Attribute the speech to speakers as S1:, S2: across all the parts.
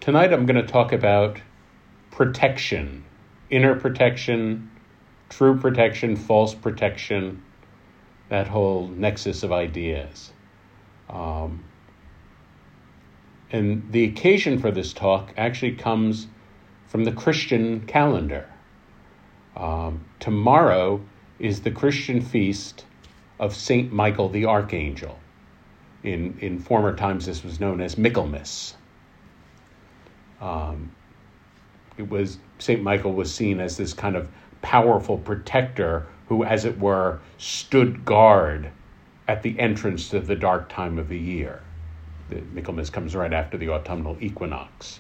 S1: Tonight I'm going to talk about protection, inner protection, true protection, false protection, that whole nexus of ideas. And the occasion for this talk actually comes from the Christian calendar. Tomorrow is the Christian feast of Saint Michael the Archangel. In former times, this was known as Michaelmas. Saint Michael was seen as this kind of powerful protector who, as it were, stood guard at the entrance to the dark time of the year. The Michaelmas comes right after the autumnal equinox.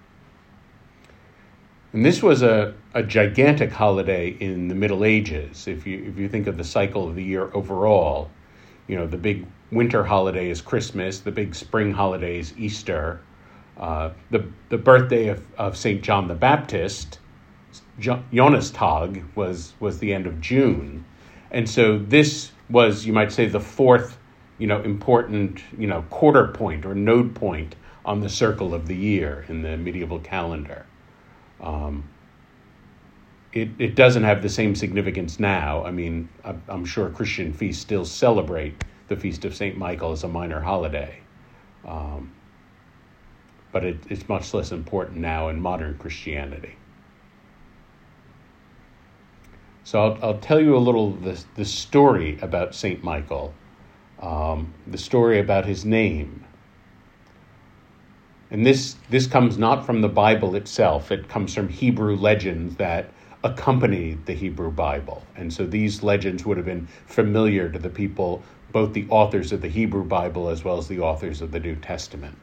S1: And this was a gigantic holiday in the Middle Ages. If you think of the cycle of the year overall, the big winter holiday is Christmas, the big spring holiday is Easter. The birthday of St. John the Baptist, Jonastag, was the end of June. And so this was, you might say, the fourth, important, quarter point or node point on the circle of the year in the medieval calendar. It doesn't have the same significance now. I mean, I'm sure Christian feasts still celebrate the Feast of St. Michael as a minor holiday. But it's much less important now in modern Christianity. So I'll tell you a little the story about St. Michael, the story about his name. And this comes not from the Bible itself. It comes from Hebrew legends that accompanied the Hebrew Bible. And so these legends would have been familiar to the people, both the authors of the Hebrew Bible as well as the authors of the New Testament.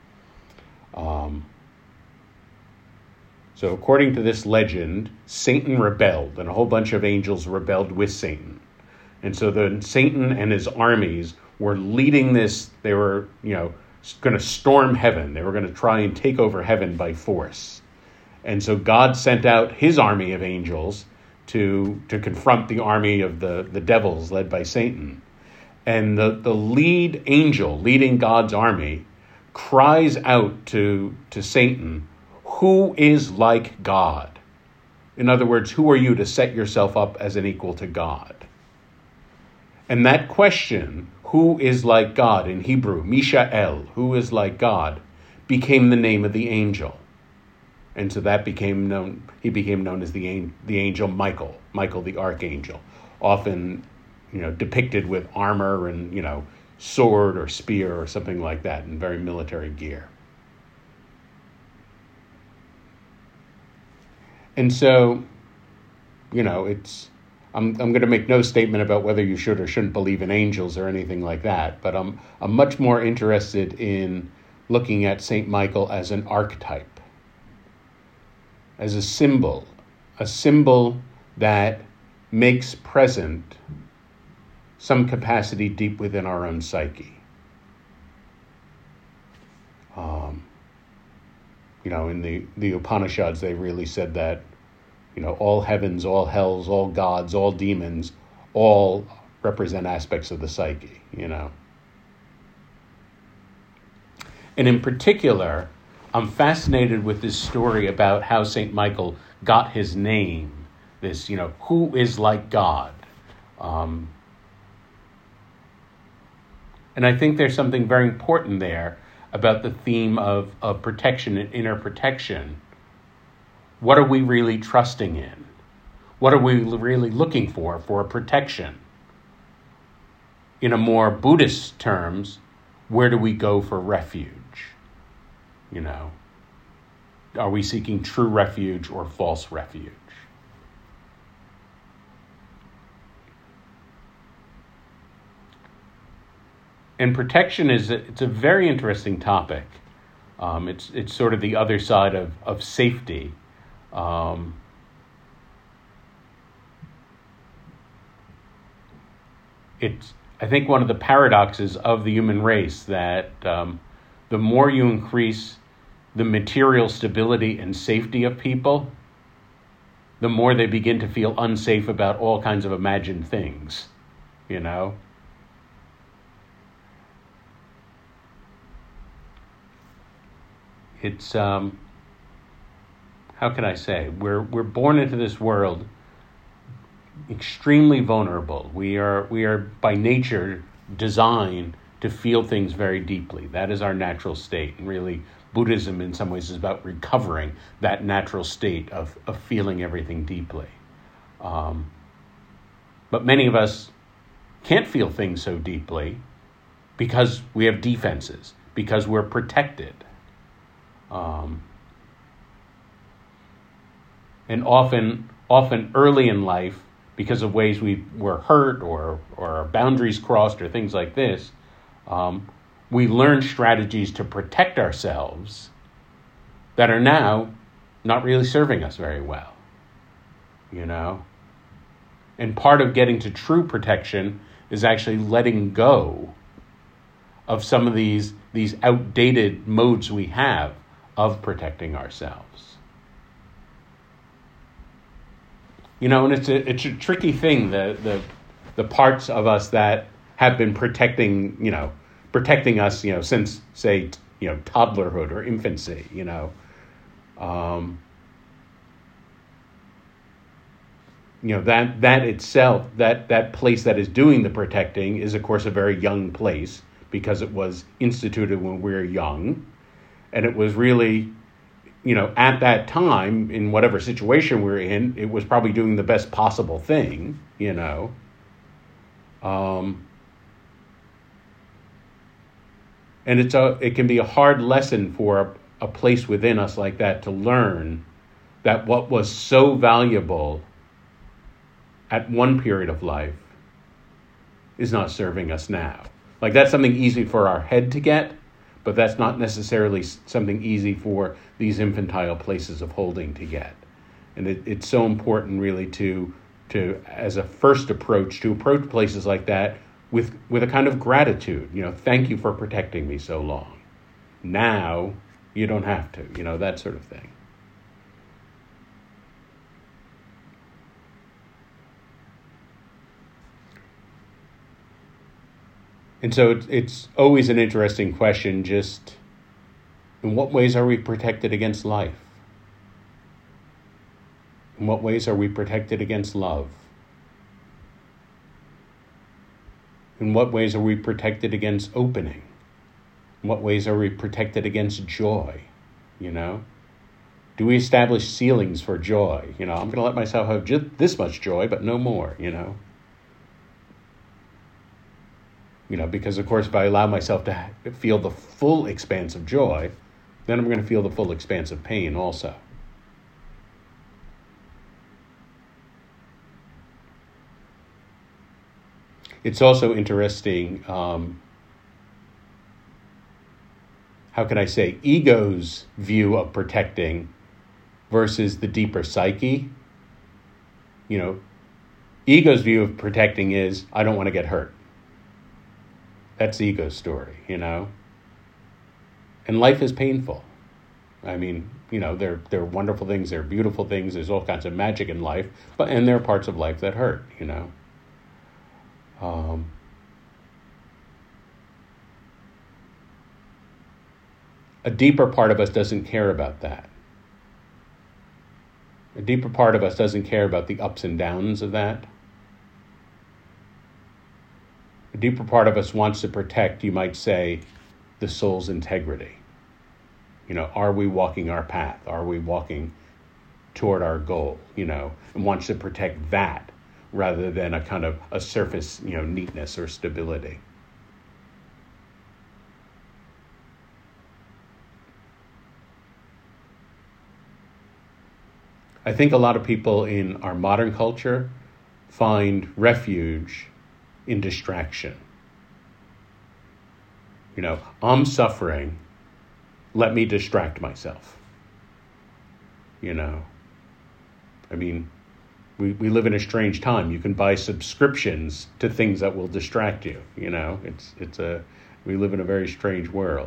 S1: So according to this legend, Satan rebelled, and a whole bunch of angels rebelled with Satan. And so Satan and his armies were leading this. They were, going to storm heaven. They were going to try and take over heaven by force. And so God sent out his army of angels to confront the army of the devils led by Satan. And the lead angel leading God's army cries out to Satan, "Who is like God?" In other words, who are you to set yourself up as an equal to God? And that question, who is like God, in Hebrew, Mishael, who is like God, became the name of the angel. And so that became known, he became known as the angel Michael the Archangel, often, depicted with armor and, sword or spear or something like that in very military gear. And so, I'm going to make no statement about whether you should or shouldn't believe in angels or anything like that, but I'm much more interested in looking at St. Michael as an archetype, as a symbol that makes present some capacity deep within our own psyche. In the Upanishads, they really said that, all heavens, all hells, all gods, all demons, all represent aspects of the psyche, And in particular, I'm fascinated with this story about how St. Michael got his name, this, who is like God? And I think there's something very important there about the theme of protection and inner protection. What are we really trusting in? What are we really looking for a protection? In a more Buddhist terms, where do we go for refuge? Are we seeking true refuge or false refuge? And protection it's a very interesting topic. It's sort of the other side of safety. It's, I think, one of the paradoxes of the human race that the more you increase the material stability and safety of people, the more they begin to feel unsafe about all kinds of imagined things, It's how can I say? We're born into this world extremely vulnerable. We are by nature designed to feel things very deeply. That is our natural state. And really, Buddhism in some ways is about recovering that natural state of feeling everything deeply. But many of us can't feel things so deeply because we have defenses, because we're protected. And often early in life, because of ways we were hurt or our boundaries crossed or things like this, we learn strategies to protect ourselves that are now not really serving us very well, you know? And part of getting to true protection is actually letting go of some of these outdated modes we have of protecting ourselves. You know, and it's a tricky thing, the parts of us that have been protecting us, since, say, toddlerhood or infancy, that itself, that place that is doing the protecting is, of course, a very young place because it was instituted when we were young. And it was really, at that time, in whatever situation we were in, it was probably doing the best possible thing, And it can be a hard lesson for a place within us like that to learn that what was so valuable at one period of life is not serving us now. Like, that's something easy for our head to get, but that's not necessarily something easy for these infantile places of holding to get. And it's so important really to as a first approach, to approach places like that with a kind of gratitude. Thank you for protecting me so long. Now you don't have to, that sort of thing. And so it's always an interesting question, just in what ways are we protected against life? In what ways are we protected against love? In what ways are we protected against opening? In what ways are we protected against joy? Do we establish ceilings for joy? I'm going to let myself have just this much joy, but no more, because, of course, if I allow myself to feel the full expanse of joy, then I'm going to feel the full expanse of pain also. It's also interesting, how can I say, ego's view of protecting versus the deeper psyche. Ego's view of protecting is, I don't want to get hurt. That's the ego's story, And life is painful. I mean, there are wonderful things, there are beautiful things, there's all kinds of magic in life, and there are parts of life that hurt, A deeper part of us doesn't care about that. A deeper part of us doesn't care about the ups and downs of that. A deeper part of us wants to protect, you might say, the soul's integrity. Are we walking our path? Are we walking toward our goal? And wants to protect that rather than a kind of a surface, neatness or stability. I think a lot of people in our modern culture find refuge in distraction. I'm suffering, let me distract myself. I mean, we live in a strange time. You can buy subscriptions to things that will distract you. We live in a very strange world.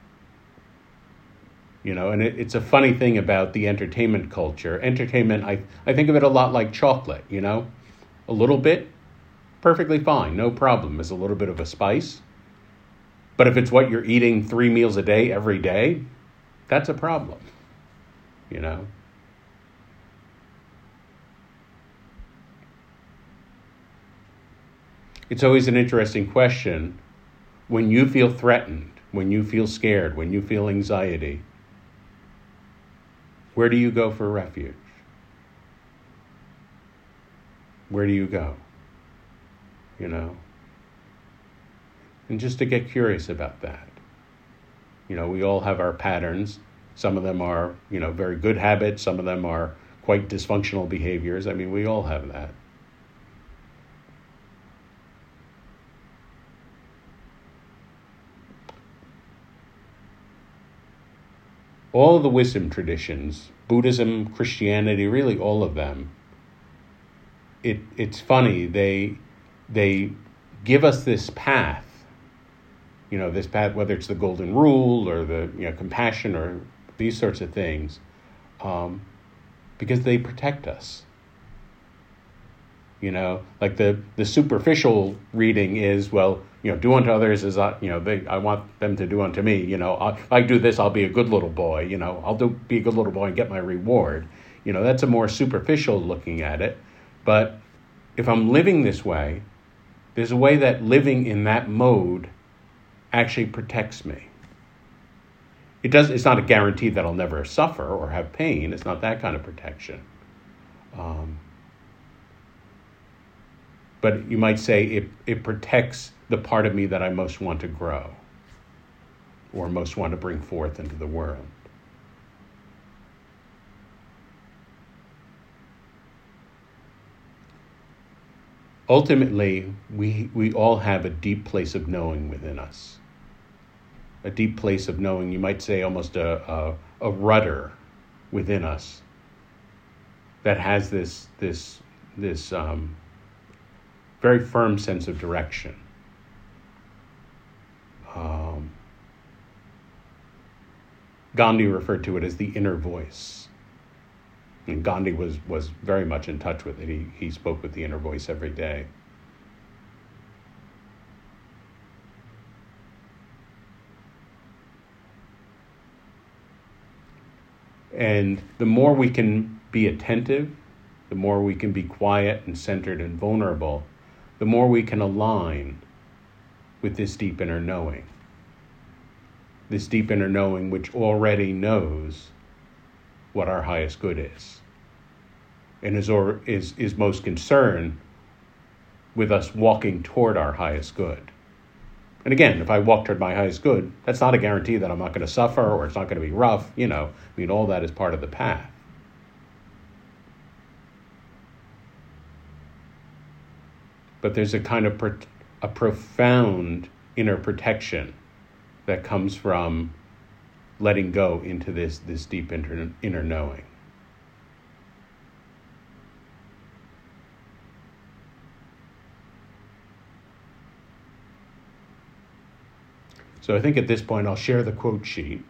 S1: And it's a funny thing about the entertainment culture. Entertainment, I think of it a lot like chocolate, A little bit, perfectly fine, no problem. It's a little bit of a spice. But if it's what you're eating 3 meals a day, every day, that's a problem, you know. It's always an interesting question. When you feel threatened, when you feel scared, when you feel anxiety, where do you go for refuge? Where do you go? You know? And just to get curious about that. You know, we all have our patterns. Some of them are, very good habits. Some of them are quite dysfunctional behaviors. I mean, we all have that. All of the wisdom traditions, Buddhism, Christianity, really all of them, it's funny, they give us this path, this path, whether it's the golden rule or the compassion or these sorts of things, because they protect us. Like the superficial reading is, well, do unto others as I want them to do unto me. I do this, I'll be a good little boy. Be a good little boy and get my reward. That's a more superficial looking at it. But if I'm living this way, there's a way that living in that mode actually protects me. It's not a guarantee that I'll never suffer or have pain. It's not that kind of protection. But you might say it protects the part of me that I most want to grow or most want to bring forth into the world. Ultimately, we all have a deep place of knowing within us. A deep place of knowing, you might say almost a rudder within us that has this very firm sense of direction. Gandhi referred to it as the inner voice. And Gandhi was very much in touch with it. He spoke with the inner voice every day. And the more we can be attentive, the more we can be quiet and centered and vulnerable, the more we can align with this deep inner knowing. This deep inner knowing which already knows what our highest good is. And is most concerned with us walking toward our highest good. And again, if I walk toward my highest good, that's not a guarantee that I'm not going to suffer or it's not going to be rough. All that is part of the path. But there's a kind of a profound inner protection that comes from letting go into this deep inner knowing. So I think at this point I'll share the quote sheet.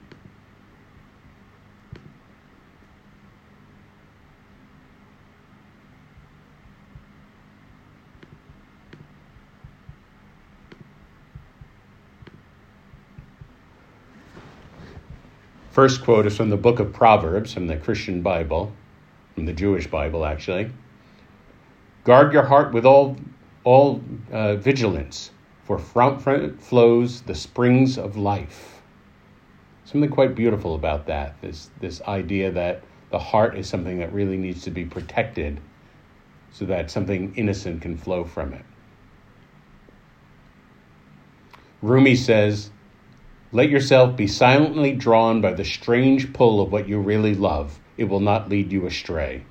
S1: First quote is from the book of Proverbs, from the Christian Bible, from the Jewish Bible, actually. Guard your heart with all vigilance, for from it flows the springs of life. Something quite beautiful about that, this idea that the heart is something that really needs to be protected so that something innocent can flow from it. Rumi says, let yourself be silently drawn by the strange pull of what you really love. It will not lead you astray.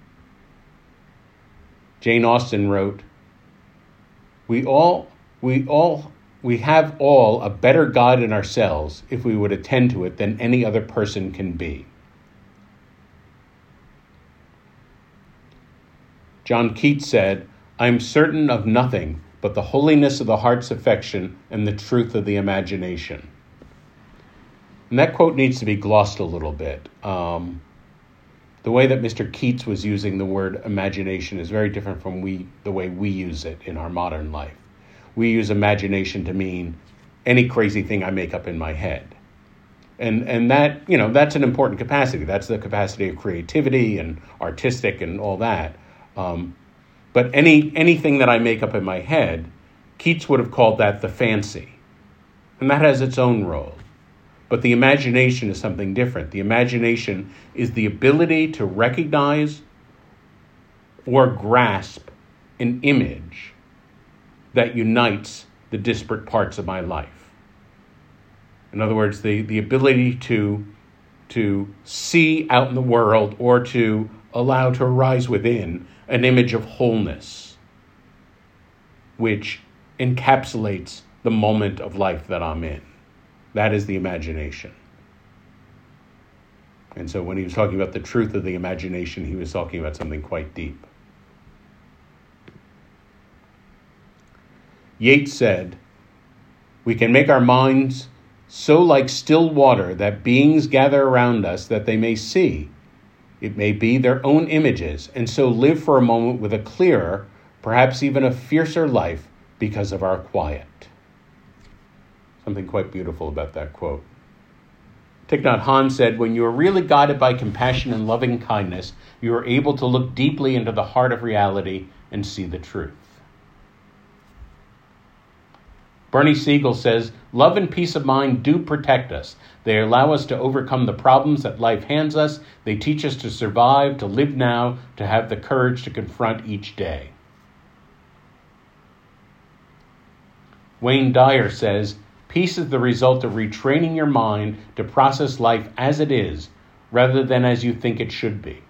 S1: Jane Austen wrote, we have all a better God in ourselves if we would attend to it than any other person can be. John Keats said, I am certain of nothing but the holiness of the heart's affection and the truth of the imagination. And that quote needs to be glossed a little bit. The way that Mr. Keats was using the word imagination is very different from the way we use it in our modern life. We use imagination to mean any crazy thing I make up in my head. And that, that's an important capacity. That's the capacity of creativity and artistic and all that. But anything that I make up in my head, Keats would have called that the fancy. And that has its own role. But the imagination is something different. The imagination is the ability to recognize or grasp an image that unites the disparate parts of my life. In other words, the ability to see out in the world or to allow to arise within an image of wholeness, which encapsulates the moment of life that I'm in. That is the imagination. And so when he was talking about the truth of the imagination, he was talking about something quite deep. Yeats said, "We can make our minds so like still water that beings gather around us that they may see, it may be, their own images, and so live for a moment with a clearer, perhaps even a fiercer life because of our quiet." Something quite beautiful about that quote. Thich Nhat Hanh said, "When you are really guided by compassion and loving kindness, you are able to look deeply into the heart of reality and see the truth." Bernie Siegel says, "Love and peace of mind do protect us. They allow us to overcome the problems that life hands us. They teach us to survive, to live now, to have the courage to confront each day." Wayne Dyer says, "Peace is the result of retraining your mind to process life as it is, rather than as you think it should be."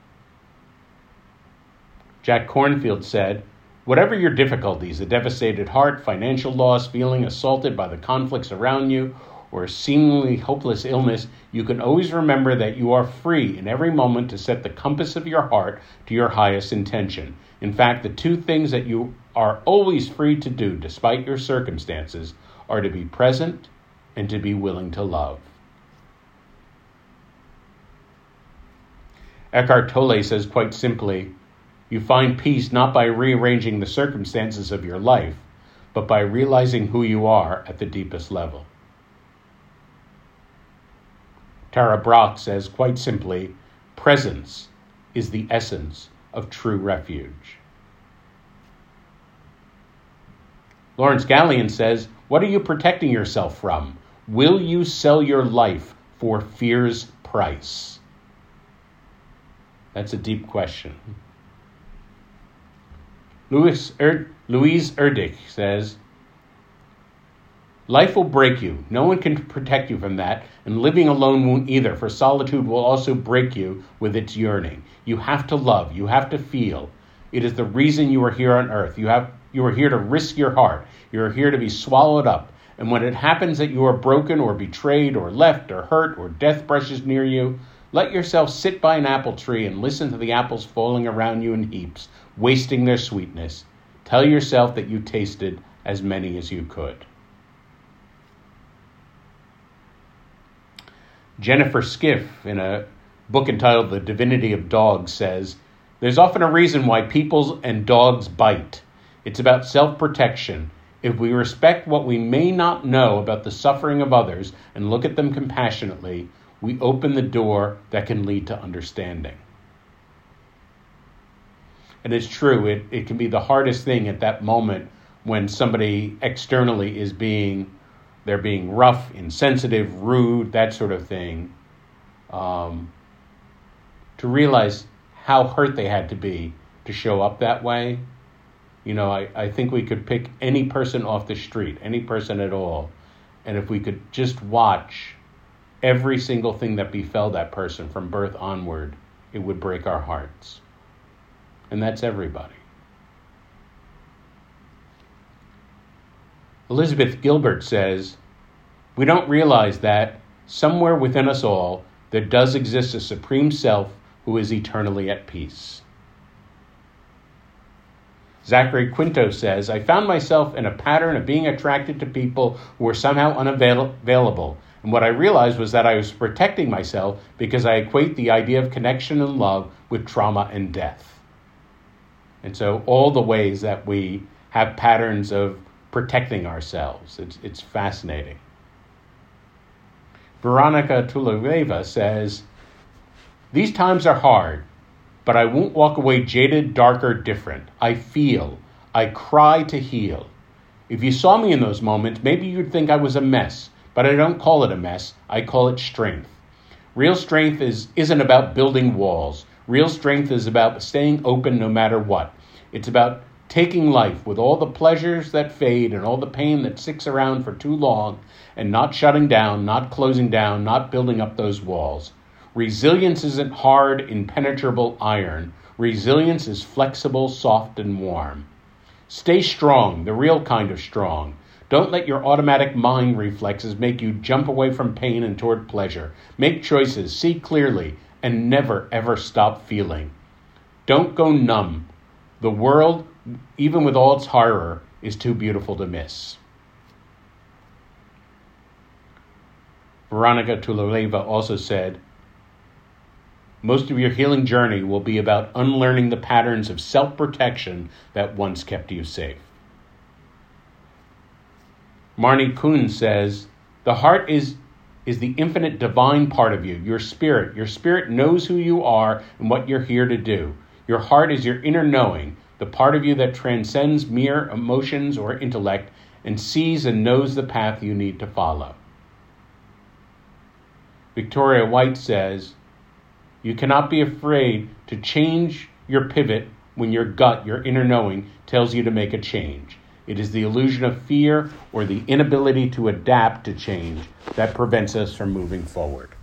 S1: Jack Kornfield said, "Whatever your difficulties, a devastated heart, financial loss, feeling assaulted by the conflicts around you, or a seemingly hopeless illness, you can always remember that you are free in every moment to set the compass of your heart to your highest intention. In fact, the two things that you are always free to do, despite your circumstances, are to be present and to be willing to love." Eckhart Tolle says quite simply, "You find peace not by rearranging the circumstances of your life, but by realizing who you are at the deepest level." Tara Brach says quite simply, "Presence is the essence of true refuge." Lawrence Gallion says, "What are you protecting yourself from? Will you sell your life for fear's price?" That's a deep question. Louise Erdrich says, "Life will break you. No one can protect you from that, and living alone won't either, for solitude will also break you with its yearning. You have to love. You have to feel. It is the reason you are here on earth. You are here to risk your heart. You are here to be swallowed up. And when it happens that you are broken or betrayed or left or hurt or death brushes near you, let yourself sit by an apple tree and listen to the apples falling around you in heaps, wasting their sweetness. Tell yourself that you tasted as many as you could." Jennifer Skiff, in a book entitled The Divinity of Dogs, says, "There's often a reason why people and dogs bite. It's about self-protection. If we respect what we may not know about the suffering of others and look at them compassionately, we open the door that can lead to understanding." And it's true, it can be the hardest thing at that moment when somebody externally is they're being rough, insensitive, rude, that sort of thing, to realize how hurt they had to be to show up that way. I think we could pick any person off the street, any person at all, and if we could just watch every single thing that befell that person from birth onward, it would break our hearts. And that's everybody. Elizabeth Gilbert says, "We don't realize that somewhere within us all, there does exist a supreme self who is eternally at peace." Zachary Quinto says, "I found myself in a pattern of being attracted to people who were somehow unavailable. And what I realized was that I was protecting myself because I equate the idea of connection and love with trauma and death." And so all the ways that we have patterns of protecting ourselves, it's fascinating. Veronica Tululeva says, "These times are hard, but I won't walk away jaded, dark, or different. I feel. I cry to heal. If you saw me in those moments, maybe you'd think I was a mess, but I don't call it a mess. I call it strength. Real strength isn't about building walls. Real strength is about staying open no matter what. It's about taking life with all the pleasures that fade and all the pain that sticks around for too long and not shutting down, not closing down, not building up those walls. Resilience isn't hard, impenetrable iron. Resilience is flexible, soft, and warm. Stay strong, the real kind of strong. Don't let your automatic mind reflexes make you jump away from pain and toward pleasure. Make choices, see clearly, and never, ever stop feeling. Don't go numb. The world, even with all its horror, is too beautiful to miss." Veronica Tululeva also said, "Most of your healing journey will be about unlearning the patterns of self-protection that once kept you safe." Marnie Kuhn says, "The heart is the infinite divine part of you, your spirit. Your spirit knows who you are and what you're here to do. Your heart is your inner knowing, the part of you that transcends mere emotions or intellect and sees and knows the path you need to follow." Victoria White says, "You cannot be afraid to change your pivot when your gut, your inner knowing, tells you to make a change. It is the illusion of fear or the inability to adapt to change that prevents us from moving forward."